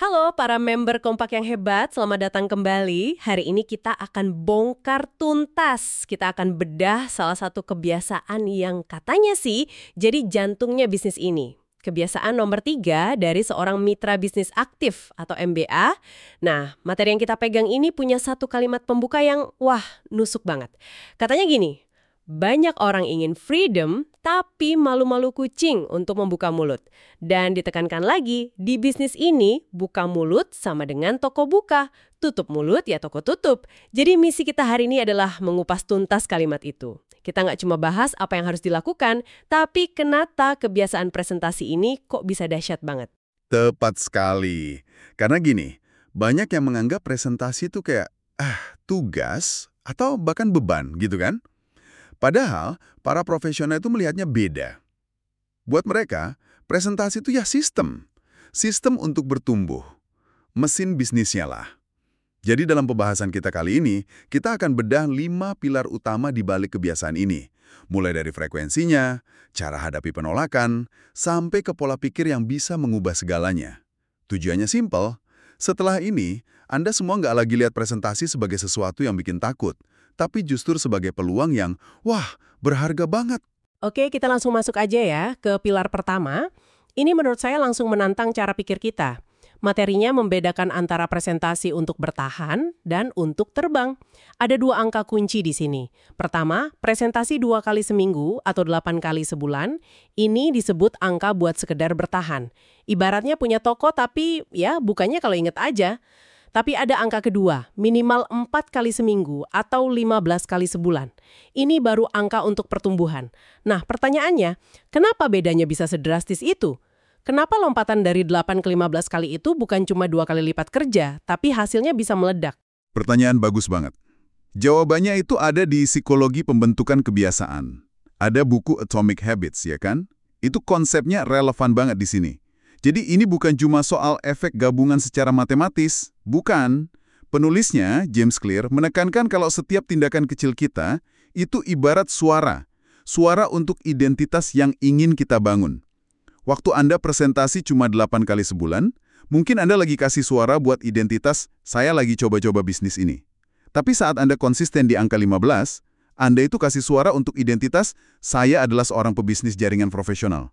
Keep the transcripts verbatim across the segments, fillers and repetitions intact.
Halo para member Kompak yang hebat, selamat datang kembali. Hari ini kita akan bongkar tuntas. Kita akan bedah salah satu kebiasaan yang katanya sih jadi jantungnya bisnis ini. Kebiasaan nomor tiga dari seorang mitra bisnis aktif atau M B A. Nah, materi yang kita pegang ini punya satu kalimat pembuka yang wah, nusuk banget. Katanya gini, banyak orang ingin freedom, tapi malu-malu kucing untuk membuka mulut. Dan ditekankan lagi, di bisnis ini, buka mulut sama dengan toko buka. Tutup mulut ya toko tutup. Jadi misi kita hari ini adalah mengupas tuntas kalimat itu. Kita nggak cuma bahas apa yang harus dilakukan, tapi kenapa kebiasaan presentasi ini kok bisa dahsyat banget. Tepat sekali. Karena gini, banyak yang menganggap presentasi itu kayak, ah, tugas atau bahkan beban gitu kan? Padahal, para profesional itu melihatnya beda. Buat mereka, presentasi itu ya sistem. Sistem untuk bertumbuh. Mesin bisnisnya lah. Jadi dalam pembahasan kita kali ini, kita akan bedah lima pilar utama di balik kebiasaan ini. Mulai dari frekuensinya, cara hadapi penolakan, sampai ke pola pikir yang bisa mengubah segalanya. Tujuannya simpel. Setelah ini, Anda semua nggak lagi lihat presentasi sebagai sesuatu yang bikin takut, tapi justru sebagai peluang yang, wah, berharga banget. Oke, kita langsung masuk aja ya ke pilar pertama. Ini menurut saya langsung menantang cara pikir kita. Materinya membedakan antara presentasi untuk bertahan dan untuk terbang. Ada dua angka kunci di sini. Pertama, presentasi dua kali seminggu atau delapan kali sebulan. Ini disebut angka buat sekedar bertahan. Ibaratnya punya toko tapi ya bukannya kalau inget aja. Tapi ada angka kedua, minimal empat kali seminggu atau lima belas kali sebulan. Ini baru angka untuk pertumbuhan. Nah, pertanyaannya, kenapa bedanya bisa sedrastis itu? Kenapa lompatan dari delapan ke lima belas kali itu bukan cuma dua kali lipat kerja, tapi hasilnya bisa meledak? Pertanyaan bagus banget. Jawabannya itu ada di psikologi pembentukan kebiasaan. Ada buku Atomic Habits, ya kan? Itu konsepnya relevan banget di sini. Jadi ini bukan cuma soal efek gabungan secara matematis, bukan. Penulisnya, James Clear, menekankan kalau setiap tindakan kecil kita itu ibarat suara. Suara untuk identitas yang ingin kita bangun. Waktu Anda presentasi cuma delapan kali sebulan, mungkin Anda lagi kasih suara buat identitas, saya lagi coba-coba bisnis ini. Tapi saat Anda konsisten di angka lima belas, Anda itu kasih suara untuk identitas, saya adalah seorang pebisnis jaringan profesional.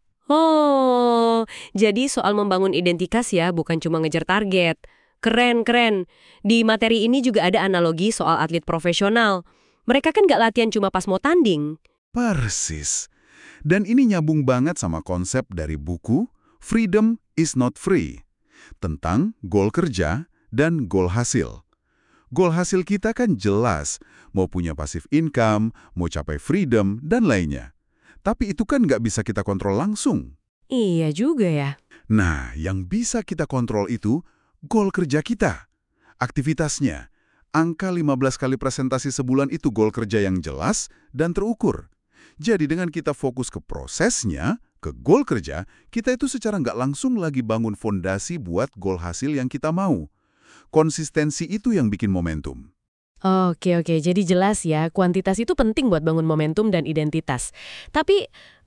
Oh, jadi soal membangun identitas ya, bukan cuma ngejar target. Keren, keren. Di materi ini juga ada analogi soal atlet profesional. Mereka kan nggak latihan cuma pas mau tanding. Persis. Dan ini nyambung banget sama konsep dari buku Freedom is Not Free, tentang goal kerja dan goal hasil. Goal hasil kita kan jelas, mau punya passive income, mau capai freedom, dan lainnya. Tapi itu kan nggak bisa kita kontrol langsung. Iya juga ya. Nah, yang bisa kita kontrol itu goal kerja kita. Aktivitasnya, angka lima belas kali presentasi sebulan itu goal kerja yang jelas dan terukur. Jadi dengan kita fokus ke prosesnya, ke goal kerja, kita itu secara nggak langsung lagi bangun fondasi buat goal hasil yang kita mau. Konsistensi itu yang bikin momentum. Oke, oke. Jadi jelas ya, kuantitas itu penting buat bangun momentum dan identitas. Tapi,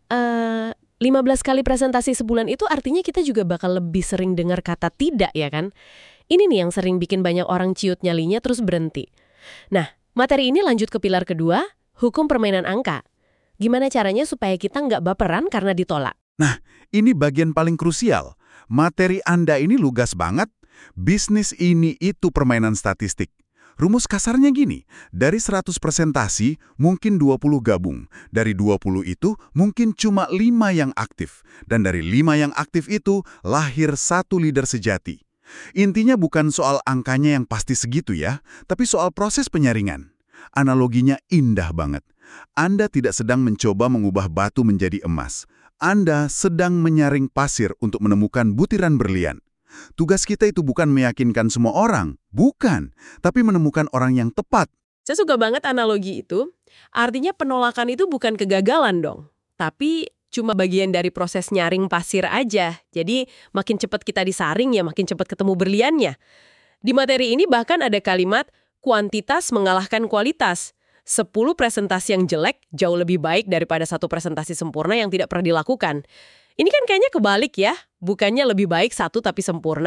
eh, lima belas kali presentasi sebulan itu artinya kita juga bakal lebih sering dengar kata tidak, ya kan? Ini nih yang sering bikin banyak orang ciut nyalinya terus berhenti. Nah, materi ini lanjut ke pilar kedua, hukum permainan angka. Gimana caranya supaya kita nggak baperan karena ditolak? Nah, ini bagian paling krusial. Materi Anda ini lugas banget. Bisnis ini itu permainan statistik. Rumus kasarnya gini, dari seratus presentasi mungkin dua puluh gabung. Dari dua puluh itu mungkin cuma lima yang aktif. Dan dari lima yang aktif itu lahir satu leader sejati. Intinya bukan soal angkanya yang pasti segitu ya, tapi soal proses penyaringan. Analoginya indah banget. Anda tidak sedang mencoba mengubah batu menjadi emas. Anda sedang menyaring pasir untuk menemukan butiran berlian. Tugas kita itu bukan meyakinkan semua orang, bukan, tapi menemukan orang yang tepat. Saya suka banget analogi itu. Artinya penolakan itu bukan kegagalan dong, tapi cuma bagian dari proses nyaring pasir aja. Jadi makin cepat kita disaring ya makin cepat ketemu berliannya. Di materi ini bahkan ada kalimat kuantitas mengalahkan kualitas. sepuluh presentasi yang jelek jauh lebih baik daripada satu presentasi sempurna yang tidak pernah dilakukan. Ini kan kayaknya kebalik ya, bukannya lebih baik satu tapi sempurna.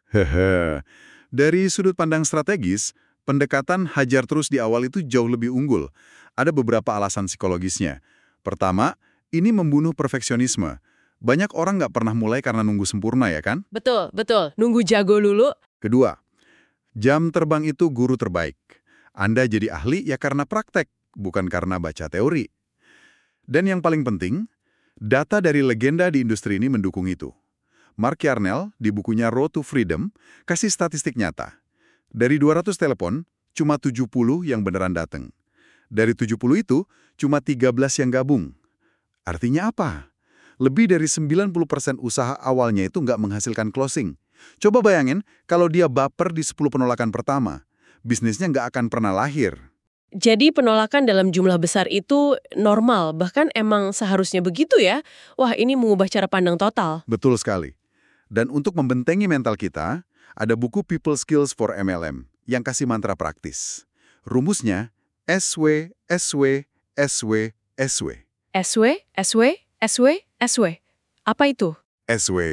Hehe. Dari sudut pandang strategis, pendekatan hajar terus di awal itu jauh lebih unggul. Ada beberapa alasan psikologisnya. Pertama, ini membunuh perfeksionisme. Banyak orang nggak pernah mulai karena nunggu sempurna ya kan? Betul, betul. Nunggu jago dulu. Kedua, jam terbang itu guru terbaik. Anda jadi ahli ya karena praktek, bukan karena baca teori. Dan yang paling penting, data dari legenda di industri ini mendukung itu. Mark Yarnell di bukunya Road to Freedom kasih statistik nyata. Dari dua ratus telepon, cuma tujuh puluh yang beneran datang. Dari tujuh puluh itu, cuma tiga belas yang gabung. Artinya apa? Lebih dari sembilan puluh persen usaha awalnya itu nggak menghasilkan closing. Coba bayangin kalau dia baper di sepuluh penolakan pertama. Bisnisnya nggak akan pernah lahir. Jadi penolakan dalam jumlah besar itu normal, bahkan emang seharusnya begitu ya? Wah, ini mengubah cara pandang total. Betul sekali. Dan untuk membentengi mental kita, ada buku People Skills for M L M yang kasih mantra praktis. Rumusnya S W, S W, S W, S W. S W, S W, S W, S W. Apa itu? S W.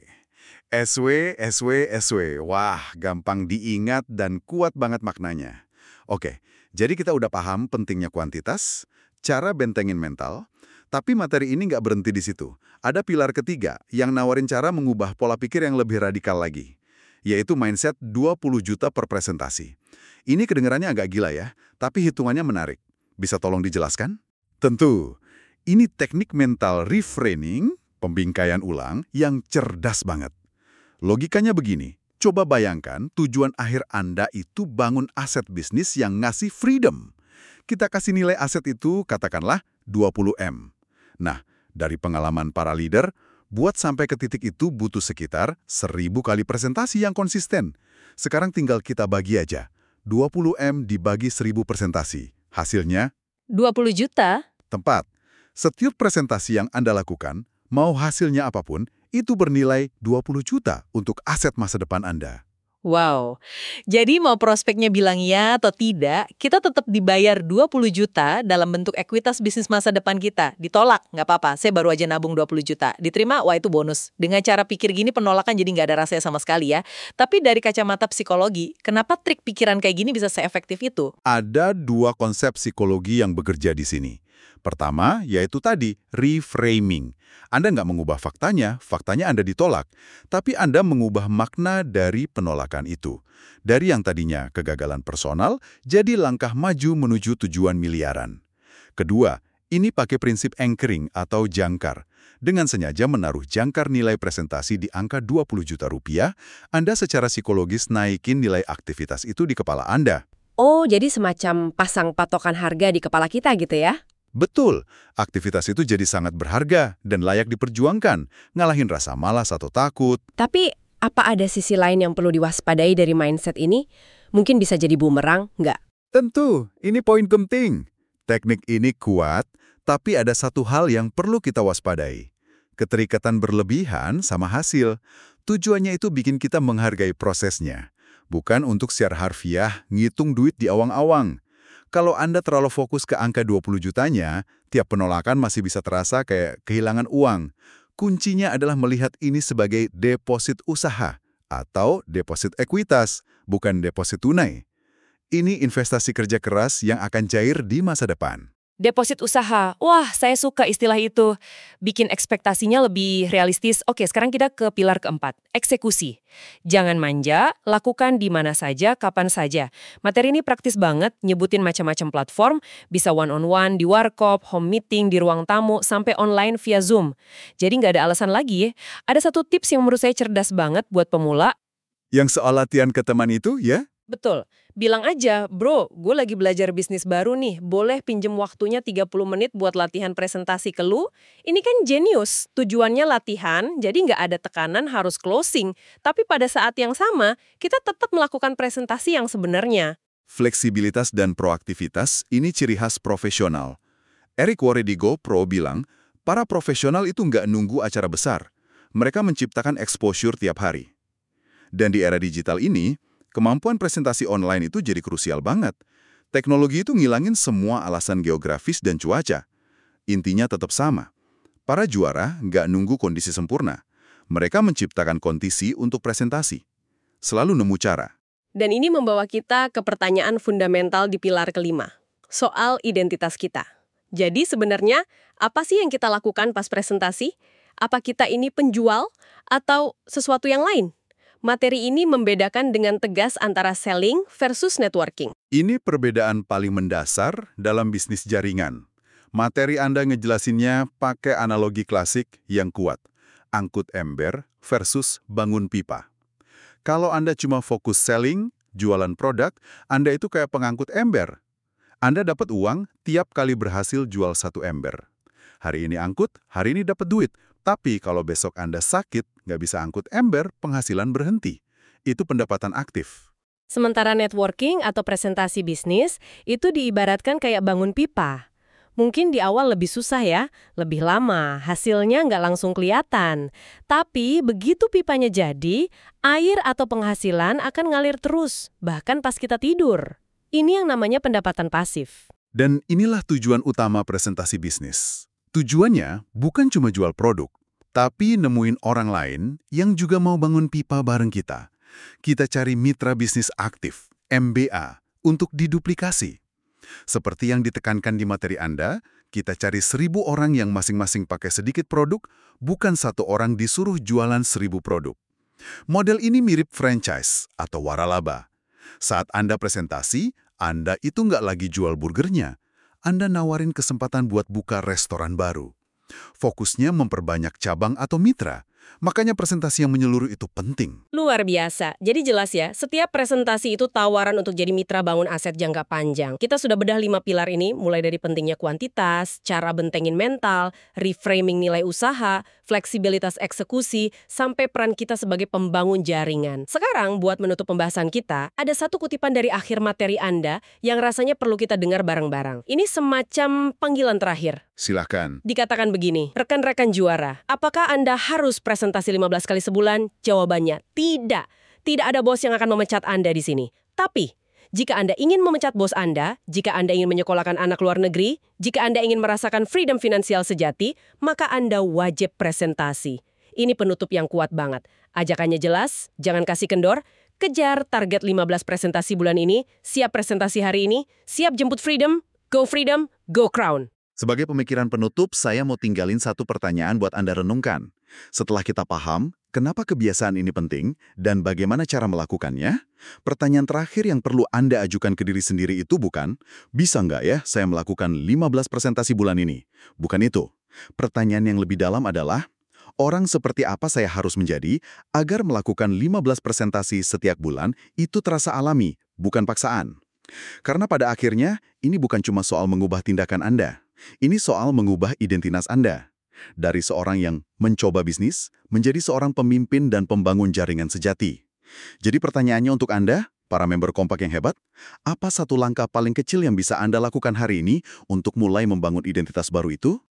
S W, S W, S W. Wah, gampang diingat dan kuat banget maknanya. Oke, jadi kita udah paham pentingnya kuantitas, cara bentengin mental, tapi materi ini nggak berhenti di situ. Ada pilar ketiga yang nawarin cara mengubah pola pikir yang lebih radikal lagi, yaitu mindset dua puluh juta per presentasi. Ini kedengarannya agak gila ya, tapi hitungannya menarik. Bisa tolong dijelaskan? Tentu, ini teknik mental reframing, pembingkaian ulang, yang cerdas banget. Logikanya begini, coba bayangkan tujuan akhir Anda itu bangun aset bisnis yang ngasih freedom. Kita kasih nilai aset itu katakanlah dua puluh M. Nah, dari pengalaman para leader, buat sampai ke titik itu butuh sekitar seribu kali presentasi yang konsisten. Sekarang tinggal kita bagi aja. dua puluh M dibagi seribu presentasi. Hasilnya? dua puluh juta? Tempat. Setiap presentasi yang Anda lakukan, mau hasilnya apapun, itu bernilai dua puluh juta untuk aset masa depan Anda. Wow, jadi mau prospeknya bilang ya atau tidak, kita tetap dibayar dua puluh juta dalam bentuk ekuitas bisnis masa depan kita. Ditolak, nggak apa-apa, saya baru aja nabung dua puluh juta. Diterima, wah itu bonus. Dengan cara pikir gini penolakan jadi nggak ada rasanya sama sekali ya. Tapi dari kacamata psikologi, kenapa trik pikiran kayak gini bisa seefektif itu? Ada dua konsep psikologi yang bekerja di sini. Pertama, yaitu tadi, reframing. Anda nggak mengubah faktanya, faktanya Anda ditolak. Tapi Anda mengubah makna dari penolakan itu. Dari yang tadinya kegagalan personal, jadi langkah maju menuju tujuan miliaran. Kedua, ini pakai prinsip anchoring atau jangkar. Dengan sengaja menaruh jangkar nilai presentasi di angka dua puluh juta rupiah, Anda secara psikologis naikin nilai aktivitas itu di kepala Anda. Oh, jadi semacam pasang patokan harga di kepala kita gitu ya? Betul, aktivitas itu jadi sangat berharga dan layak diperjuangkan, ngalahin rasa malas atau takut. Tapi apa ada sisi lain yang perlu diwaspadai dari mindset ini? Mungkin bisa jadi bumerang, nggak? Tentu, ini poin penting. Teknik ini kuat, tapi ada satu hal yang perlu kita waspadai. Keterikatan berlebihan sama hasil. Tujuannya itu bikin kita menghargai prosesnya. Bukan untuk secara harfiah ngitung duit di awang-awang. Kalau Anda terlalu fokus ke angka dua puluh jutanya, tiap penolakan masih bisa terasa kayak kehilangan uang. Kuncinya adalah melihat ini sebagai deposit usaha atau deposit ekuitas, bukan deposit tunai. Ini investasi kerja keras yang akan cair di masa depan. Deposit usaha, wah saya suka istilah itu. Bikin ekspektasinya lebih realistis. Oke, sekarang kita ke pilar keempat, eksekusi. Jangan manja, lakukan di mana saja, kapan saja. Materi ini praktis banget, nyebutin macam-macam platform, bisa one-on-one, di warkop, home meeting, di ruang tamu, sampai online via Zoom. Jadi nggak ada alasan lagi ya. Ada satu tips yang menurut saya cerdas banget buat pemula. Yang soal latihan ke teman itu, ya? Betul. Bilang aja, bro, gue lagi belajar bisnis baru nih, boleh pinjem waktunya tiga puluh menit buat latihan presentasi ke lu? Ini kan jenius, tujuannya latihan, jadi nggak ada tekanan harus closing. Tapi pada saat yang sama, kita tetap melakukan presentasi yang sebenarnya. Fleksibilitas dan proaktivitas ini ciri khas profesional. Eric Worre di GoPro bilang, para profesional itu nggak nunggu acara besar. Mereka menciptakan exposure tiap hari. Dan di era digital ini, kemampuan presentasi online itu jadi krusial banget. Teknologi itu ngilangin semua alasan geografis dan cuaca. Intinya tetap sama. Para juara nggak nunggu kondisi sempurna. Mereka menciptakan kondisi untuk presentasi. selalu nemu cara. Dan ini membawa kita ke pertanyaan fundamental di pilar kelima, soal identitas kita. Jadi sebenarnya, apa sih yang kita lakukan pas presentasi? Apa kita ini penjual atau sesuatu yang lain? Materi ini membedakan dengan tegas antara selling versus networking. Ini perbedaan paling mendasar dalam bisnis jaringan. Materi Anda ngejelasinnya pakai analogi klasik yang kuat. Angkut ember versus bangun pipa. Kalau Anda cuma fokus selling, jualan produk, Anda itu kayak pengangkut ember. Anda dapat uang tiap kali berhasil jual satu ember. Hari ini angkut, hari ini dapat duit. Tapi kalau besok Anda sakit, nggak bisa angkut ember, penghasilan berhenti. Itu pendapatan aktif. Sementara networking atau presentasi bisnis itu diibaratkan kayak bangun pipa. Mungkin di awal lebih susah ya, lebih lama, hasilnya nggak langsung kelihatan. Tapi begitu pipanya jadi, air atau penghasilan akan ngalir terus, bahkan pas kita tidur. Ini yang namanya pendapatan pasif. Dan inilah tujuan utama presentasi bisnis. Tujuannya bukan cuma jual produk, tapi nemuin orang lain yang juga mau bangun pipa bareng kita. Kita cari mitra bisnis aktif, M B A, untuk diduplikasi. Seperti yang ditekankan di materi Anda, kita cari seribu orang yang masing-masing pakai sedikit produk, bukan satu orang disuruh jualan seribu produk. Model ini mirip franchise atau waralaba. Saat Anda presentasi, Anda itu nggak lagi jual burgernya. Anda nawarin kesempatan buat buka restoran baru. Fokusnya memperbanyak cabang atau mitra. Makanya presentasi yang menyeluruh itu penting. Luar biasa. Jadi jelas ya, setiap presentasi itu tawaran untuk jadi mitra bangun aset jangka panjang. Kita sudah bedah lima pilar ini, mulai dari pentingnya kuantitas, cara bentengin mental, reframing nilai usaha, fleksibilitas eksekusi, sampai peran kita sebagai pembangun jaringan. Sekarang, buat menutup pembahasan kita, ada satu kutipan dari akhir materi Anda yang rasanya perlu kita dengar bareng-barang. Ini semacam panggilan terakhir. Silakan. Dikatakan begini, rekan-rekan juara, apakah Anda harus presentasi lima belas kali sebulan? Jawabannya, tidak. Tidak ada bos yang akan memecat Anda di sini. Tapi, jika Anda ingin memecat bos Anda, jika Anda ingin menyekolahkan anak luar negeri, jika Anda ingin merasakan freedom finansial sejati, maka Anda wajib presentasi. Ini penutup yang kuat banget. Ajakannya jelas, jangan kasih kendor, kejar target lima belas presentasi bulan ini, siap presentasi hari ini, siap jemput freedom, go freedom, go crown. Sebagai pemikiran penutup, saya mau tinggalin satu pertanyaan buat Anda renungkan. Setelah kita paham, kenapa kebiasaan ini penting dan bagaimana cara melakukannya, pertanyaan terakhir yang perlu Anda ajukan ke diri sendiri itu bukan, bisa nggak ya saya melakukan lima belas presentasi bulan ini? Bukan itu. Pertanyaan yang lebih dalam adalah, orang seperti apa saya harus menjadi agar melakukan lima belas presentasi setiap bulan itu terasa alami, bukan paksaan. Karena pada akhirnya, ini bukan cuma soal mengubah tindakan Anda. Ini soal mengubah identitas Anda. Dari seorang yang mencoba bisnis, menjadi seorang pemimpin dan pembangun jaringan sejati. Jadi pertanyaannya untuk Anda, para member Kompak yang hebat, apa satu langkah paling kecil yang bisa Anda lakukan hari ini untuk mulai membangun identitas baru itu?